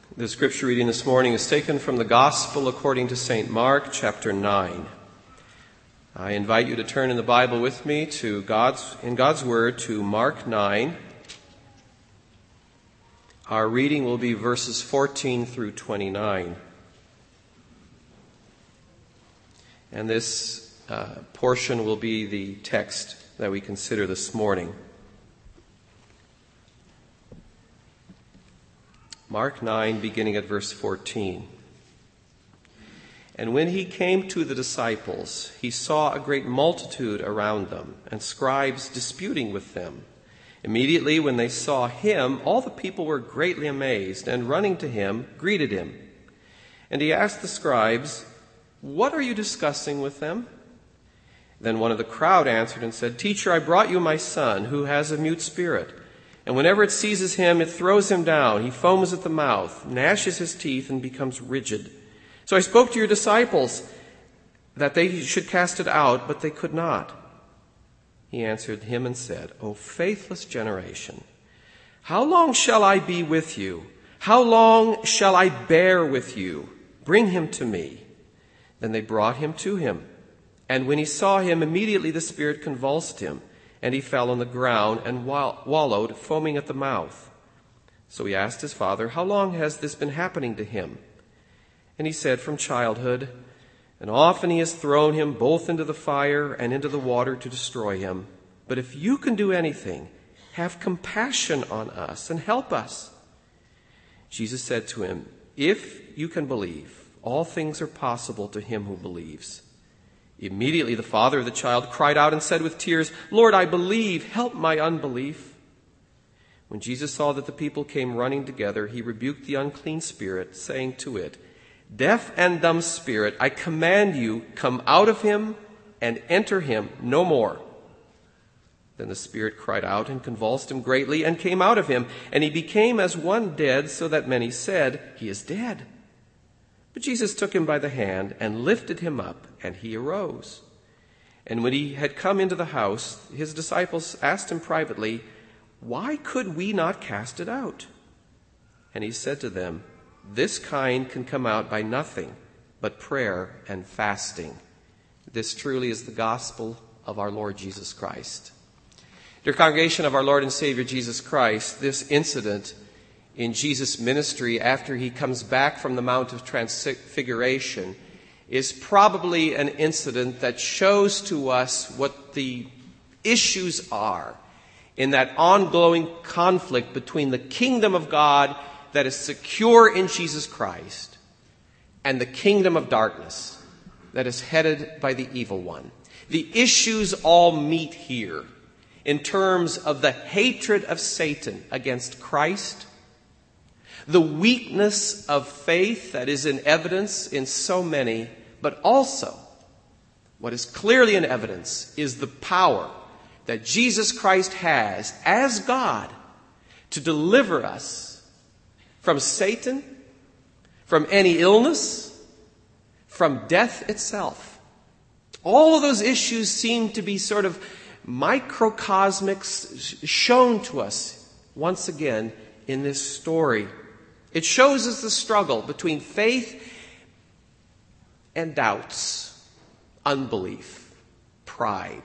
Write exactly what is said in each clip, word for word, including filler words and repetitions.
The scripture reading this morning is taken from the Gospel according to Saint Mark, chapter nine. I invite you to turn in the Bible with me to God's, in God's Word to Mark nine. Our reading will be verses fourteen through twenty-nine. And this uh, portion will be the text that we consider this morning. Mark nine, beginning at verse fourteen. And when he came to the disciples, he saw a great multitude around them, and scribes disputing with them. Immediately when they saw him, all the people were greatly amazed, and running to him, greeted him. And he asked the scribes, "What are you discussing with them?" Then one of the crowd answered and said, "Teacher, I brought you my son, who has a mute spirit. And whenever it seizes him, it throws him down. He foams at the mouth, gnashes his teeth, and becomes rigid. So I spoke to your disciples that they should cast it out, but they could not." He answered him and said, "O faithless generation, how long shall I be with you? How long shall I bear with you? Bring him to me." Then they brought him to him. And when he saw him, immediately the spirit convulsed him, and he fell on the ground and wallowed, foaming at the mouth. So he asked his father, "How long has this been happening to him?" And he said, "From childhood. And often he has thrown him both into the fire and into the water to destroy him. But if you can do anything, have compassion on us and help us." Jesus said to him, "If you can believe, all things are possible to him who believes." Immediately the father of the child cried out and said with tears, "Lord, I believe, help my unbelief." When Jesus saw that the people came running together, he rebuked the unclean spirit, saying to it, "Deaf and dumb spirit, I command you, come out of him and enter him no more." Then the spirit cried out and convulsed him greatly and came out of him, and he became as one dead, so that many said, "He is dead." But Jesus took him by the hand and lifted him up, and he arose. And when he had come into the house, his disciples asked him privately, "Why could we not cast it out?" And he said to them, "This kind can come out by nothing but prayer and fasting." This truly is the gospel of our Lord Jesus Christ. Dear congregation of our Lord and Savior Jesus Christ, this incident in Jesus' ministry after he comes back from the Mount of Transfiguration is probably an incident that shows to us what the issues are in that ongoing conflict between the kingdom of God that is secure in Jesus Christ and the kingdom of darkness that is headed by the evil one. The issues all meet here in terms of the hatred of Satan against Christ, the weakness of faith that is in evidence in so many, but also what is clearly in evidence is the power that Jesus Christ has as God to deliver us from Satan, from any illness, from death itself. All of those issues seem to be sort of microcosmics shown to us once again in this story. It shows us the struggle between faith and doubts, unbelief, pride,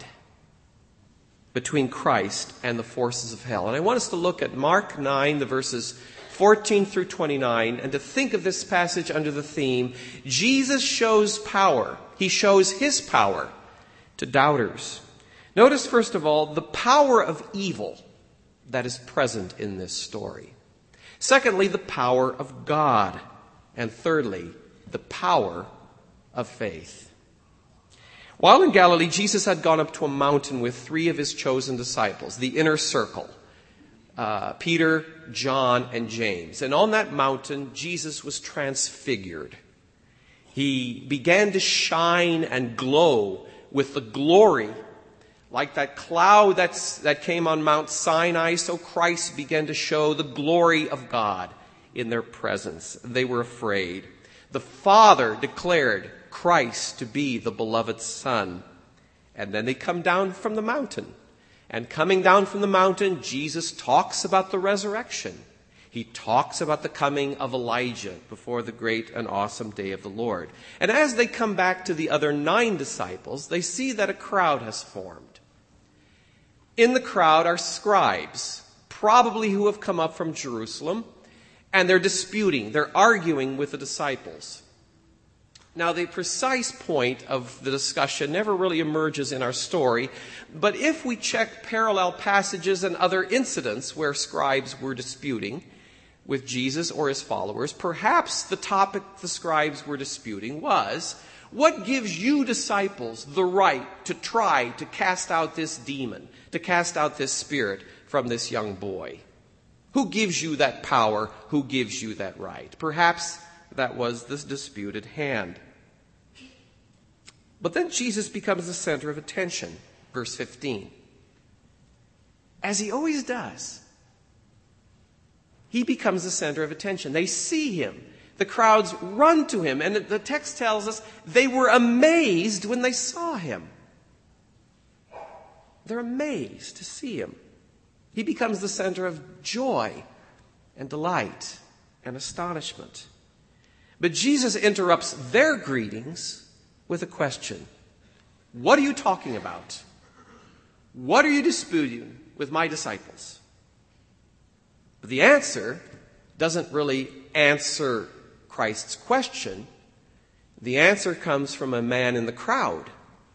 between Christ and the forces of hell. And I want us to look at Mark nine, the verses fourteen through twenty-nine, and to think of this passage under the theme, Jesus shows power. He shows his power to doubters. Notice, first of all, the power of evil that is present in this story. Secondly, the power of God. And thirdly, the power of faith. While in Galilee, Jesus had gone up to a mountain with three of his chosen disciples, the inner circle, uh, Peter, John, and James. And on that mountain, Jesus was transfigured. He began to shine and glow with the glory. Like that cloud that's, that came on Mount Sinai, so Christ began to show the glory of God in their presence. They were afraid. The Father declared Christ to be the beloved Son. And then they come down from the mountain. And coming down from the mountain, Jesus talks about the resurrection. He talks about the coming of Elijah before the great and awesome day of the Lord. And as they come back to the other nine disciples, they see that a crowd has formed. In the crowd are scribes, probably who have come up from Jerusalem, and they're disputing, they're arguing with the disciples. Now, the precise point of the discussion never really emerges in our story, but if we check parallel passages and other incidents where scribes were disputing with Jesus or his followers, perhaps the topic the scribes were disputing was, what gives you disciples the right to try to cast out this demon, to cast out this spirit from this young boy? Who gives you that power? Who gives you that right? Perhaps that was the dispute at hand. But then Jesus becomes the center of attention, verse fifteen. As he always does, he becomes the center of attention. They see him. The crowds run to him. And the text tells us they were amazed when they saw him. They're amazed to see him. He becomes the center of joy and delight and astonishment. But Jesus interrupts their greetings with a question. What are you talking about? What are you disputing with my disciples? But the answer doesn't really answer Christ's question. The answer comes from a man in the crowd,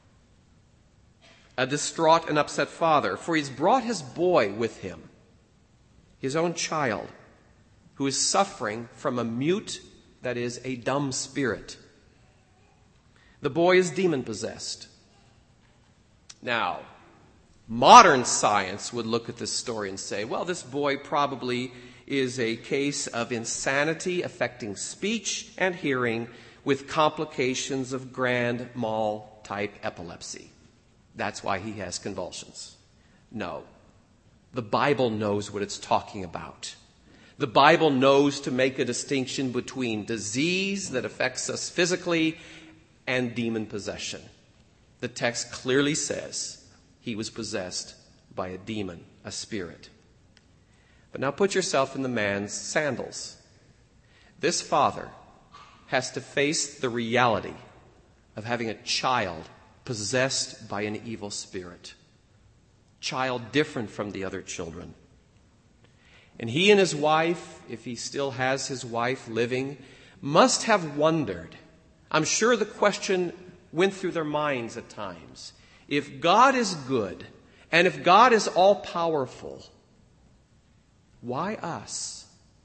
a distraught and upset father, for he's brought his boy with him, his own child, who is suffering from a mute, that is, a dumb spirit. The boy is demon-possessed. Now, modern science would look at this story and say, well, this boy probably is a case of insanity affecting speech and hearing with complications of grand mal-type epilepsy. That's why he has convulsions. No. The Bible knows what it's talking about. The Bible knows to make a distinction between disease that affects us physically and demon possession. The text clearly says he was possessed by a demon, a spirit. But now put yourself in the man's sandals. This father has to face the reality of having a child possessed by an evil spirit. Child different from the other children. And he and his wife, if he still has his wife living, must have wondered. I'm sure the question went through their minds at times. If God is good, and if God is all-powerful, why us?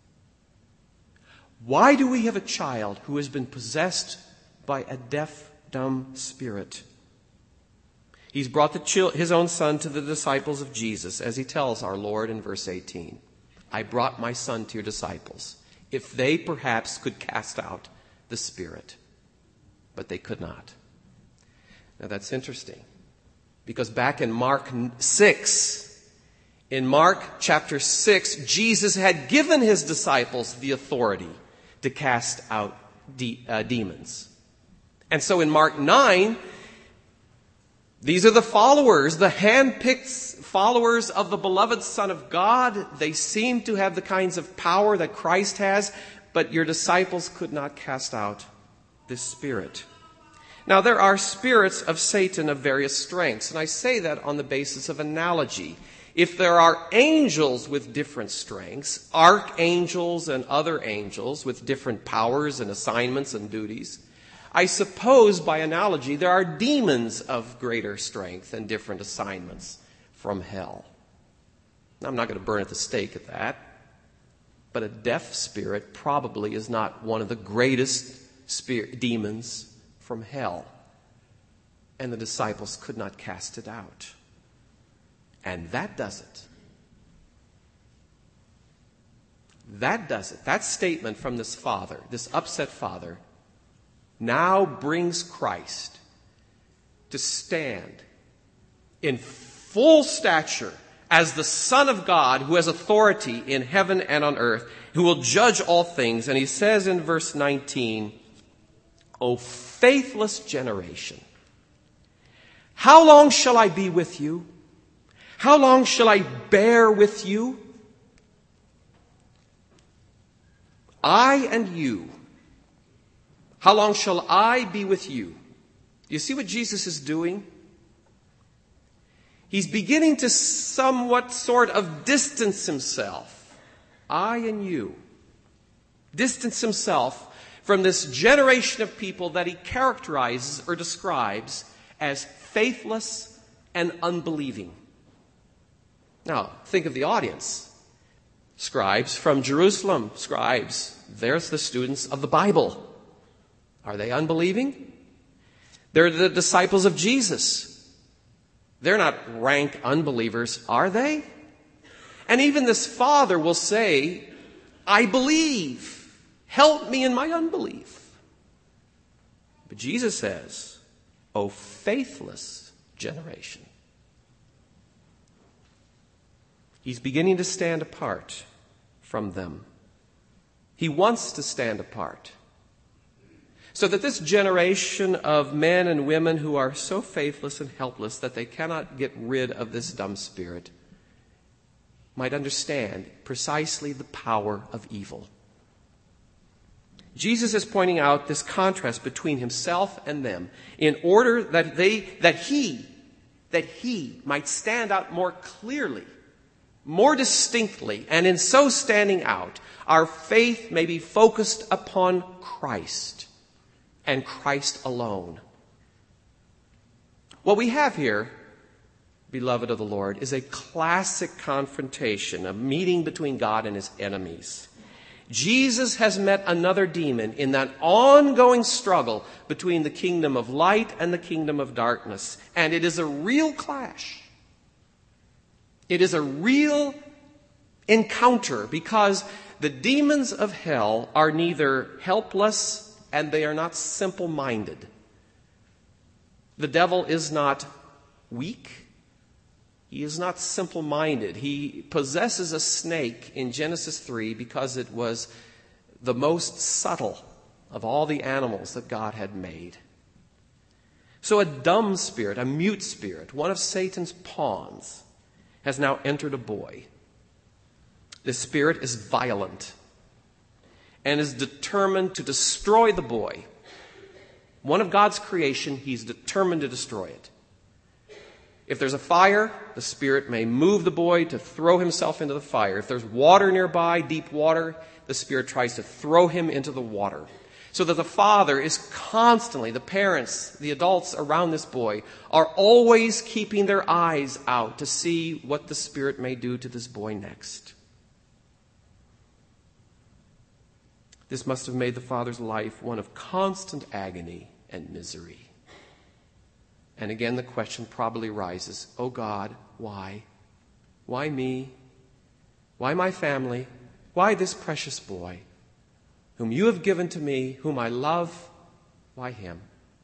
Why do we have a child who has been possessed by a deaf, dumb spirit? He's brought the chil- his own son to the disciples of Jesus, as he tells our Lord in verse eighteen. I brought my son to your disciples, if they perhaps could cast out the spirit. But they could not. Now that's interesting, because back in Mark six, in Mark chapter six, Jesus had given his disciples the authority to cast out de- uh, demons. And so in Mark nine, these are the followers, the hand-picked followers of the beloved Son of God. They seem to have the kinds of power that Christ has, but your disciples could not cast out this spirit. Now, there are spirits of Satan of various strengths, and I say that on the basis of analogy. If there are angels with different strengths, archangels and other angels with different powers and assignments and duties, I suppose by analogy there are demons of greater strength and different assignments from hell. Now, I'm not going to burn at the stake at that, but a deaf spirit probably is not one of the greatest spirit demons from hell, and the disciples could not cast it out. And that does it. That does it. That statement from this father, this upset father, now brings Christ to stand in full stature as the Son of God who has authority in heaven and on earth, who will judge all things. And he says in verse nineteen, O faithless generation, how long shall I be with you? How long shall I bear with you? I and you. How long shall I be with you? You see what Jesus is doing? He's beginning to somewhat sort of distance himself. I and you. Distance himself from this generation of people that he characterizes or describes as faithless and unbelieving. Now, think of the audience. Scribes from Jerusalem. Scribes. There's the students of the Bible. Are they unbelieving? They're the disciples of Jesus. They're not rank unbelievers, are they? And even this father will say, I believe. Help me in my unbelief. But Jesus says, O faithless generation. He's beginning to stand apart from them. He wants to stand apart. So that this generation of men and women who are so faithless and helpless that they cannot get rid of this dumb spirit might understand precisely the power of evil. Jesus is pointing out this contrast between himself and them in order that they, that he, that he might stand out more clearly, more distinctly, and in so standing out, our faith may be focused upon Christ and Christ alone. What we have here, beloved of the Lord, is a classic confrontation, a meeting between God and his enemies. Jesus has met another demon in that ongoing struggle between the kingdom of light and the kingdom of darkness. And it is a real clash. It is a real encounter because the demons of hell are neither helpless and they are not simple-minded. The devil is not weak. He is not simple-minded. He possesses a snake in Genesis three because it was the most subtle of all the animals that God had made. So a dumb spirit, a mute spirit, one of Satan's pawns, has now entered a boy. This spirit is violent and is determined to destroy the boy. One of God's creation, he's determined to destroy it. If there's a fire, the spirit may move the boy to throw himself into the fire. If there's water nearby, deep water, the spirit tries to throw him into the water. So that the father is constantly, the parents, the adults around this boy, are always keeping their eyes out to see what the spirit may do to this boy next. This must have made the father's life one of constant agony and misery. And again, the question probably rises, oh God, why? Why me? Why my family? Why this precious boy, whom you have given to me, whom I love? Why him?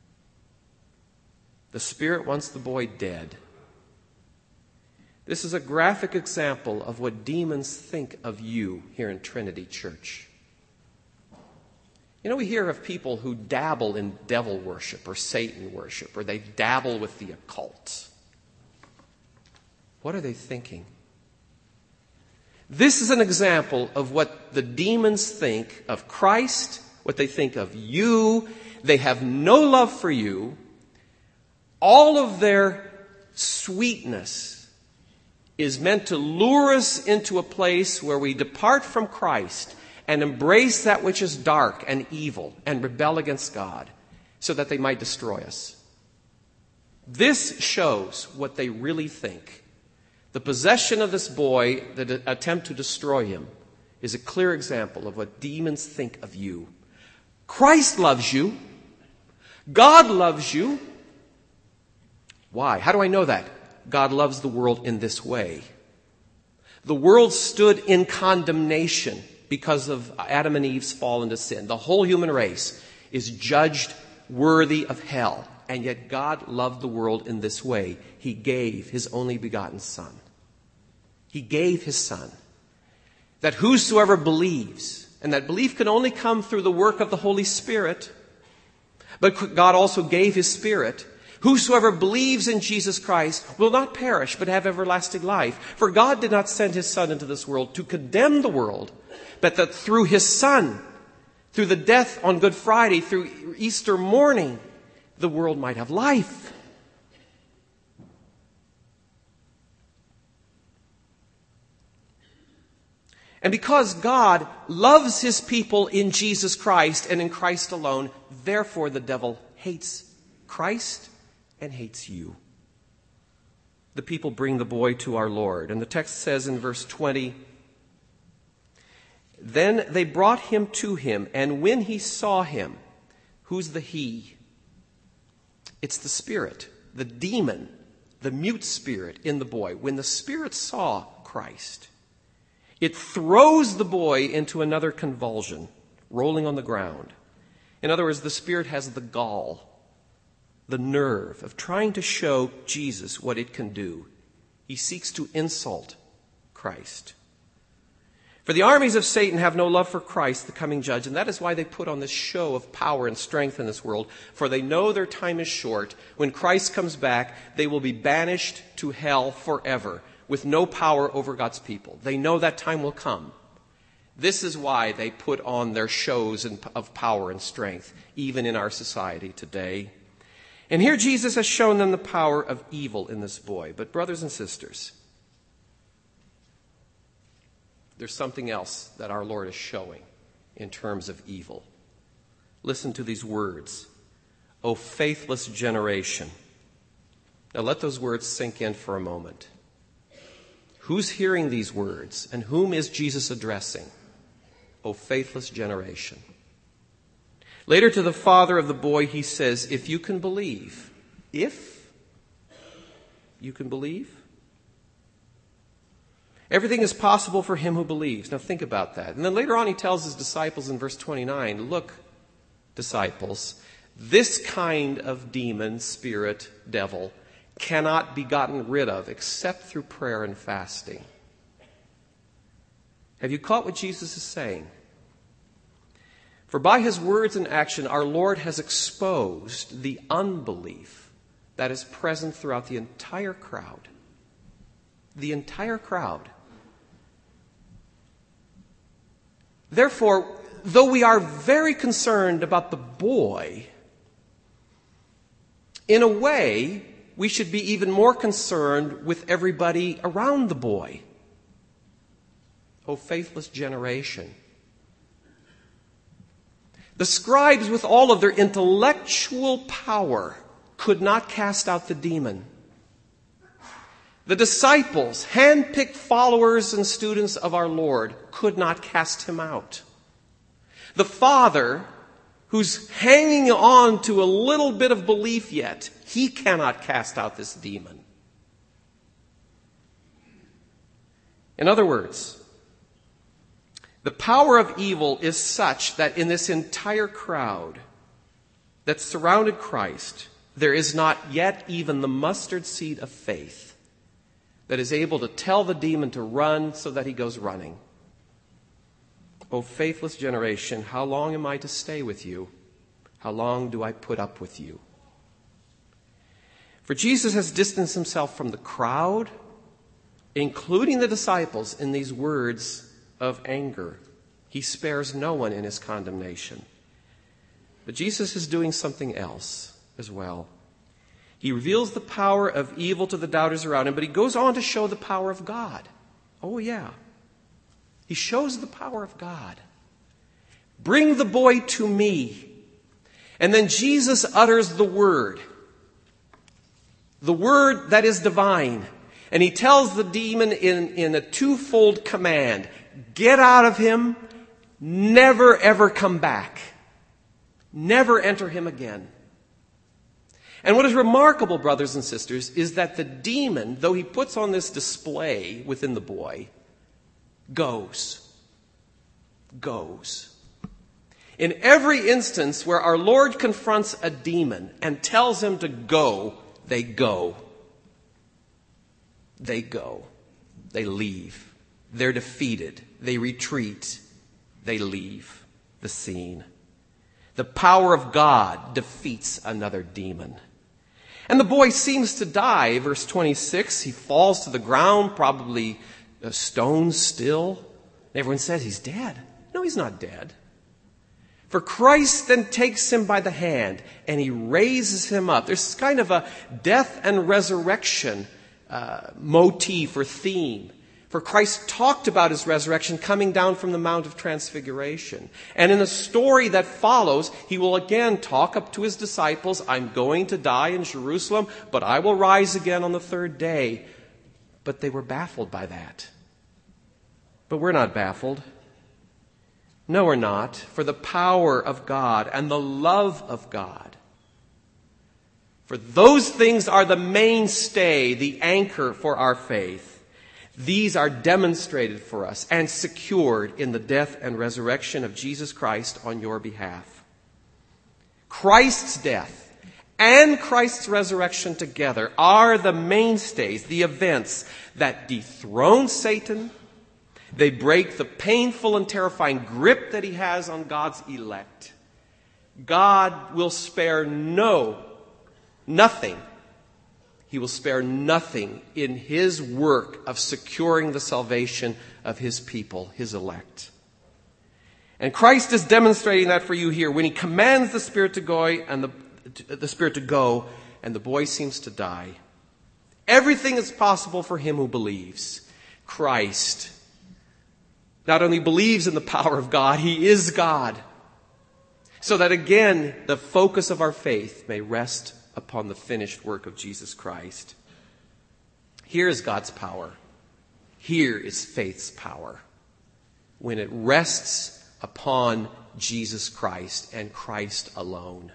The Spirit wants the boy dead. This is a graphic example of what demons think of you here in Trinity Church. You know, we hear of people who dabble in devil worship or Satan worship, or they dabble with the occult. What are they thinking? This is an example of what the demons think of Christ, what they think of you. They have no love for you. All of their sweetness is meant to lure us into a place where we depart from Christ and embrace that which is dark and evil and rebel against God so that they might destroy us. This shows what they really think. The possession of this boy, the attempt to destroy him, is a clear example of what demons think of you. Christ loves you. God loves you. Why? How do I know that? God loves the world in this way. The world stood in condemnation because of Adam and Eve's fall into sin. The whole human race is judged worthy of hell. And yet God loved the world in this way. He gave his only begotten Son. He gave his Son. That whosoever believes, and that belief can only come through the work of the Holy Spirit, but God also gave his Spirit. Whosoever believes in Jesus Christ will not perish, but have everlasting life. For God did not send his Son into this world to condemn the world, but that through his Son through the death on Good Friday, through Easter morning, the world might have life. And because God loves his people in Jesus Christ and in Christ alone, therefore the devil hates Christ and hates you. The people bring the boy to our Lord. And the text says in verse twenty, then they brought him to him, and when he saw him, who's the he? It's the spirit, the demon, the mute spirit in the boy. When the spirit saw Christ, it throws the boy into another convulsion, rolling on the ground. In other words, the spirit has the gall, the nerve of trying to show Jesus what it can do. He seeks to insult Christ. For the armies of Satan have no love for Christ, the coming judge, and that is why they put on this show of power and strength in this world, for they know their time is short. When Christ comes back, they will be banished to hell forever, with no power over God's people. They know that time will come. This is why they put on their shows of power and strength, even in our society today. And here Jesus has shown them the power of evil in this boy. But brothers and sisters, there's something else that our Lord is showing in terms of evil. Listen to these words. O faithless generation. Now let those words sink in for a moment. Who's hearing these words, and whom is Jesus addressing? O faithless generation. Later, to the father of the boy, he says, if you can believe, if you can believe, everything is possible for him who believes. Now think about that. And then later on he tells his disciples in verse twenty-nine, look, disciples, this kind of demon, spirit, devil, cannot be gotten rid of except through prayer and fasting. Have you caught what Jesus is saying? For by his words and action, our Lord has exposed the unbelief that is present throughout the entire crowd. The entire crowd. Therefore, though we are very concerned about the boy, in a way, we should be even more concerned with everybody around the boy. O faithless generation. The scribes, with all of their intellectual power, could not cast out the demon. The disciples, hand-picked followers and students of our Lord, could not cast him out. The father, who's hanging on to a little bit of belief yet, he cannot cast out this demon. In other words, the power of evil is such that in this entire crowd that surrounded Christ, there is not yet even the mustard seed of faith that is able to tell the demon to run so that he goes running. O faithless generation, how long am I to stay with you? How long do I put up with you? For Jesus has distanced himself from the crowd, including the disciples, in these words of anger. He spares no one in his condemnation. But Jesus is doing something else as well. He reveals the power of evil to the doubters around him, but he goes on to show the power of God. Oh, yeah. He shows the power of God. Bring the boy to me. And then Jesus utters the word. The word that is divine. And he tells the demon in, in a twofold command. Get out of him. Never ever come back. Never enter him again. And what is remarkable, brothers and sisters, is that the demon, though he puts on this display within the boy, goes. Goes. In every instance where our Lord confronts a demon and tells him to go, they go. They go. They leave. They're defeated. They retreat. They leave the scene. The power of God defeats another demon. And the boy seems to die. Verse twenty-six, he falls to the ground, probably a stone still. Everyone says he's dead. No, he's not dead. For Christ then takes him by the hand and he raises him up. There's kind of a death and resurrection uh, motif or theme. For Christ talked about his resurrection coming down from the Mount of Transfiguration. And in the story that follows, he will again talk up to his disciples, I'm going to die in Jerusalem, but I will rise again on the third day. But they were baffled by that. But we're not baffled. No, we're not. For the power of God and the love of God. For those things are the mainstay, the anchor for our faith. These are demonstrated for us and secured in the death and resurrection of Jesus Christ on your behalf. Christ's death and Christ's resurrection together are the mainstays, the events that dethrone Satan. They break the painful and terrifying grip that he has on God's elect. God will spare no, nothing. He will spare nothing in his work of securing the salvation of his people, his elect. And Christ is demonstrating that for you here when he commands the Spirit to go and the, the Spirit to go and the boy seems to die. Everything is possible for him who believes. Christ not only believes in the power of God, he is God. So that again, the focus of our faith may rest upon the finished work of Jesus Christ. Here is God's power. Here is faith's power. When it rests upon Jesus Christ and Christ alone.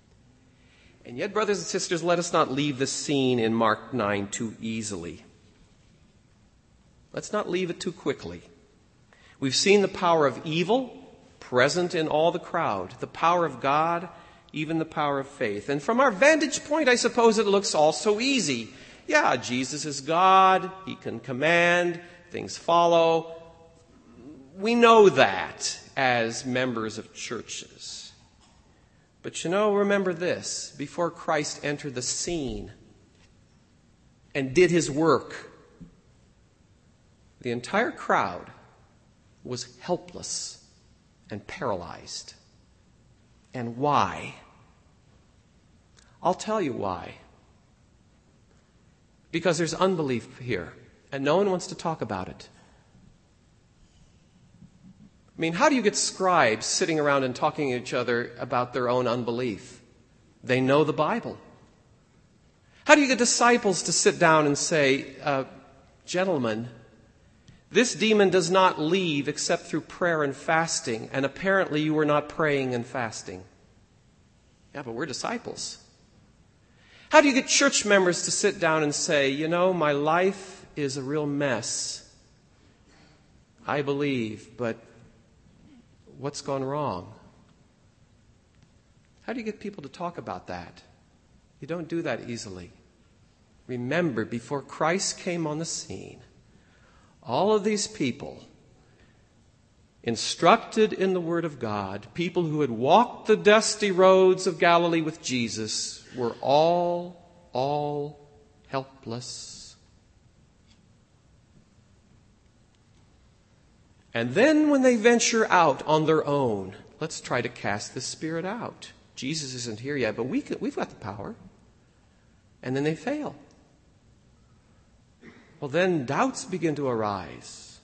And yet, brothers and sisters, let us not leave this scene in Mark nine too easily. Let's not leave it too quickly. We've seen the power of evil present in all the crowd, the power of God, even the power of faith. And from our vantage point, I suppose it looks all so easy. Yeah, Jesus is God. He can command. Things follow. We know that as members of churches. But you know, remember this. Before Christ entered the scene and did his work, the entire crowd was helpless and paralyzed. And why? I'll tell you why. Because there's unbelief here, and no one wants to talk about it. I mean, how do you get scribes sitting around and talking to each other about their own unbelief? They know the Bible. How do you get disciples to sit down and say, uh, gentlemen, this demon does not leave except through prayer and fasting, and apparently you were not praying and fasting. Yeah, but we're disciples. How do you get church members to sit down and say, you know, my life is a real mess. I believe, but what's gone wrong? How do you get people to talk about that? You don't do that easily. Remember, before Christ came on the scene, all of these people, instructed in the Word of God, people who had walked the dusty roads of Galilee with Jesus, were all, all helpless. And then when they venture out on their own, let's try to cast the spirit out. Jesus isn't here yet, but we can, we've got the power. And then they fail. Well, then doubts begin to arise.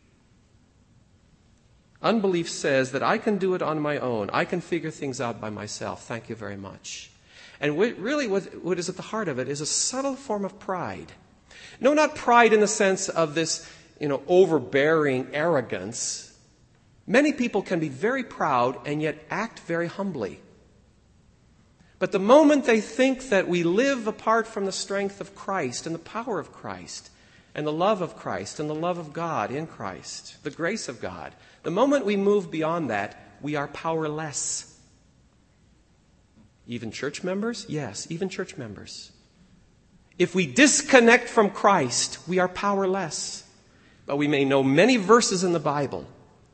Unbelief says that I can do it on my own. I can figure things out by myself. Thank you very much. And what, really what, what is at the heart of it is a subtle form of pride. No, not pride in the sense of this, you know, overbearing arrogance. Many people can be very proud and yet act very humbly. But the moment they think that we live apart from the strength of Christ and the power of Christ, and the love of Christ, and the love of God in Christ, the grace of God, the moment we move beyond that, we are powerless. Even church members? Yes, even church members. If we disconnect from Christ, we are powerless. But we may know many verses in the Bible.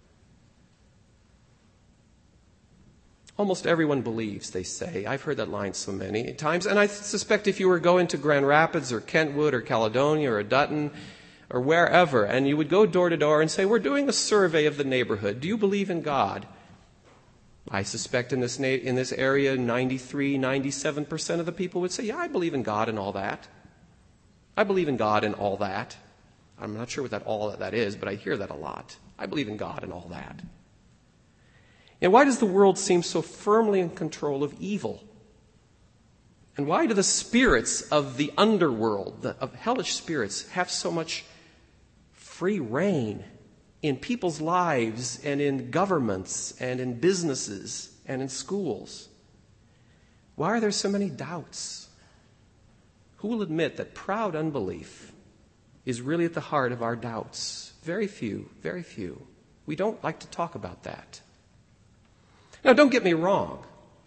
Almost everyone believes, they say. I've heard that line so many times. And I suspect if you were going to Grand Rapids or Kentwood or Caledonia or Dutton or wherever, and you would go door to door and say, we're doing a survey of the neighborhood. Do you believe in God? I suspect in this, na- in this area, ninety-three, ninety-seven percent of the people would say, yeah, I believe in God and all that. I believe in God and all that. I'm not sure what that all that is, but I hear that a lot. I believe in God and all that. And why does the world seem so firmly in control of evil? And why do the spirits of the underworld, the, of hellish spirits, have so much free reign in people's lives and in governments and in businesses and in schools? Why are there so many doubts? Who will admit that proud unbelief is really at the heart of our doubts? Very few, very few. We don't like to talk about that. Now, don't get me wrong.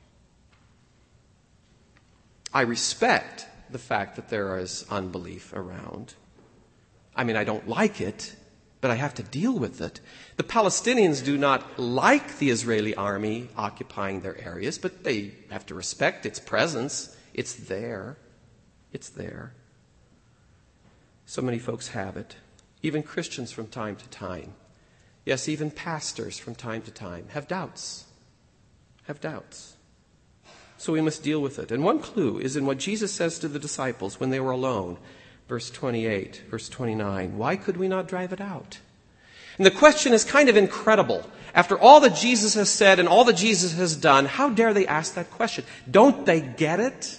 I respect the fact that there is unbelief around. I mean, I don't like it, but I have to deal with it. The Palestinians do not like the Israeli army occupying their areas, but they have to respect its presence. It's there. It's there. So many folks have it. Even Christians from time to time. Yes, even pastors from time to time have doubts. Have doubts. So we must deal with it. And one clue is in what Jesus says to the disciples when they were alone. Verse twenty-eight, verse twenty-nine. Why could we not drive it out? And the question is kind of incredible. After all that Jesus has said and all that Jesus has done, how dare they ask that question? Don't they get it?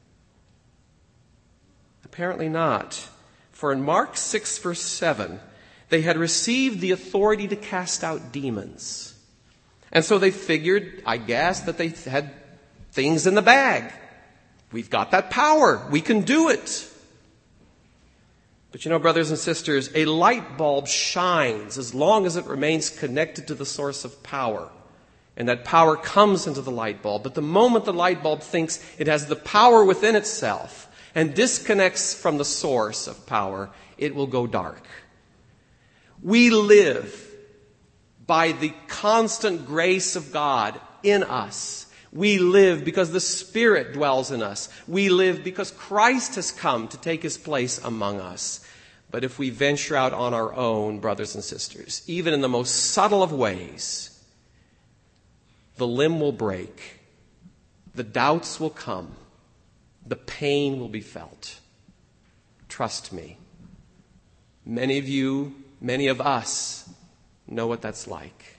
Apparently not. For in Mark six, verse seven, they had received the authority to cast out demons. And so they figured, I guess, that they had things in the bag. We've got that power. We can do it. But you know, brothers and sisters, a light bulb shines as long as it remains connected to the source of power. And that power comes into the light bulb. But the moment the light bulb thinks it has the power within itself and disconnects from the source of power, it will go dark. We live by the constant grace of God in us. We live because the Spirit dwells in us. We live because Christ has come to take his place among us. But if we venture out on our own, brothers and sisters, even in the most subtle of ways, the limb will break. The doubts will come. The pain will be felt. Trust me. Many of you, many of us know what that's like.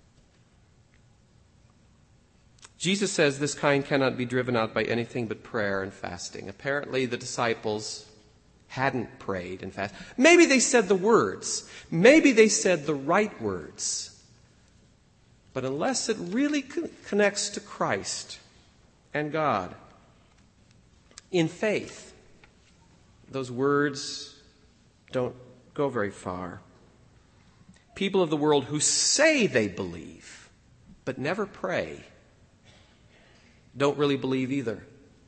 Jesus says this kind cannot be driven out by anything but prayer and fasting. Apparently the disciples hadn't prayed and fasted. Maybe they said the words. Maybe they said the right words. But unless it really con- connects to Christ and God in faith, those words don't go very far. People of the world who say they believe but never pray don't really believe either.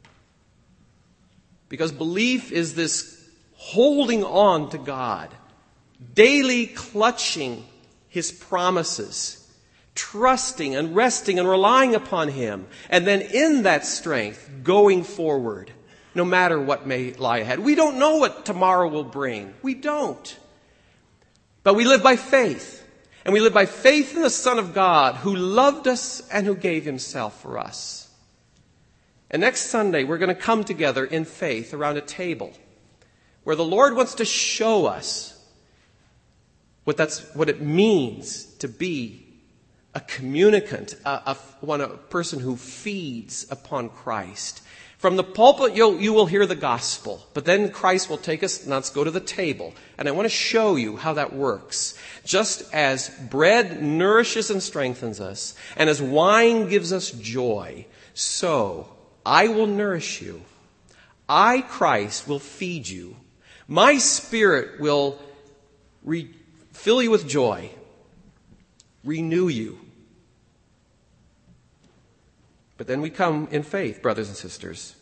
Because belief is this holding on to God, daily clutching his promises, trusting and resting and relying upon him, and then in that strength going forward, no matter what may lie ahead. We don't know what tomorrow will bring. We don't. But we live by faith. And we live by faith in the Son of God who loved us and who gave himself for us. And next Sunday, we're going to come together in faith around a table where the Lord wants to show us what that's what it means to be a communicant, a, a, one, a person who feeds upon Christ. From the pulpit, you'll, you will hear the gospel, but then Christ will take us, and let's go to the table. And I want to show you how that works. Just as bread nourishes and strengthens us, and as wine gives us joy, so I will nourish you. I, Christ, will feed you. My Spirit will re- fill you with joy, renew you. But then we come in faith, brothers and sisters.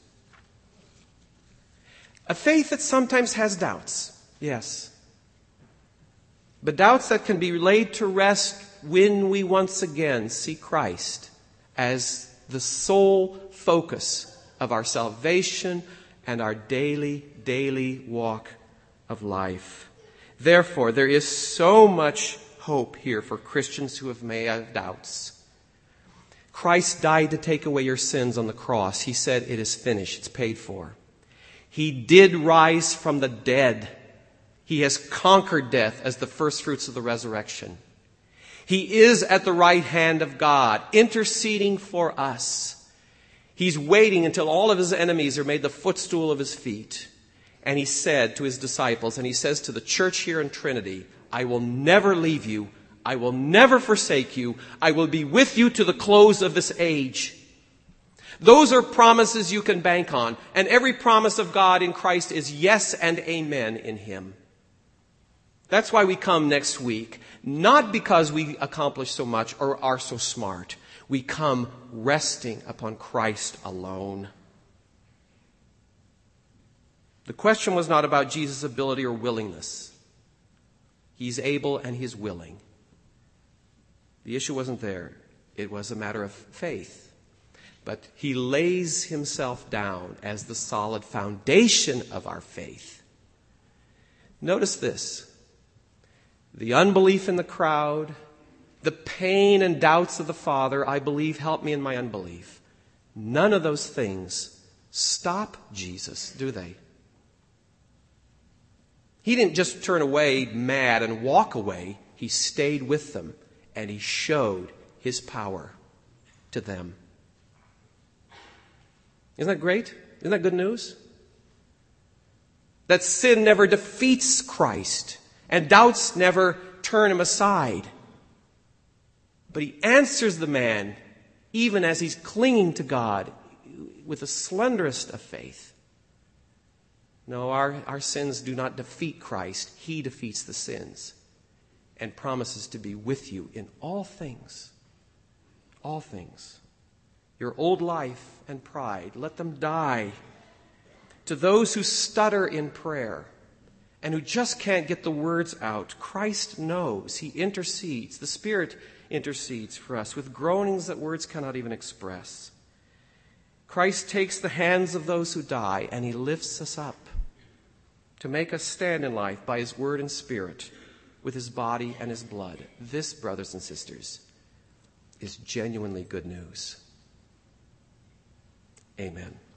A faith that sometimes has doubts, yes. But doubts that can be laid to rest when we once again see Christ as the sole focus of our salvation and our daily, daily walk of life. Therefore, there is so much hope here for Christians who have may have doubts. Christ died to take away your sins on the cross. He said, it is finished. It's paid for. He did rise from the dead. He has conquered death as the first fruits of the resurrection. He is at the right hand of God, interceding for us. He's waiting until all of his enemies are made the footstool of his feet. And he said to his disciples, and he says to the church here in Trinity, I will never leave you. I will never forsake you. I will be with you to the close of this age. Those are promises you can bank on. And every promise of God in Christ is yes and amen in him. That's why we come next week. Not because we accomplish so much or are so smart. We come resting upon Christ alone. The question was not about Jesus' ability or willingness. He's able and he's willing. The issue wasn't there. It was a matter of faith. But he lays himself down as the solid foundation of our faith. Notice this. The unbelief in the crowd, the pain and doubts of the Father, I believe, help me in my unbelief. None of those things stop Jesus, do they? He didn't just turn away mad and walk away. He stayed with them and he showed his power to them. Isn't that great? Isn't that good news? That sin never defeats Christ and doubts never turn him aside. But he answers the man even as he's clinging to God with the slenderest of faith. No, our, our sins do not defeat Christ. He defeats the sins and promises to be with you in all things. All things. Your old life and pride, let them die. To those who stutter in prayer and who just can't get the words out, Christ knows. He intercedes. The Spirit intercedes for us with groanings that words cannot even express. Christ takes the hands of those who die and he lifts us up to make us stand in life by his word and Spirit with his body and his blood. This, brothers and sisters, is genuinely good news. Amen.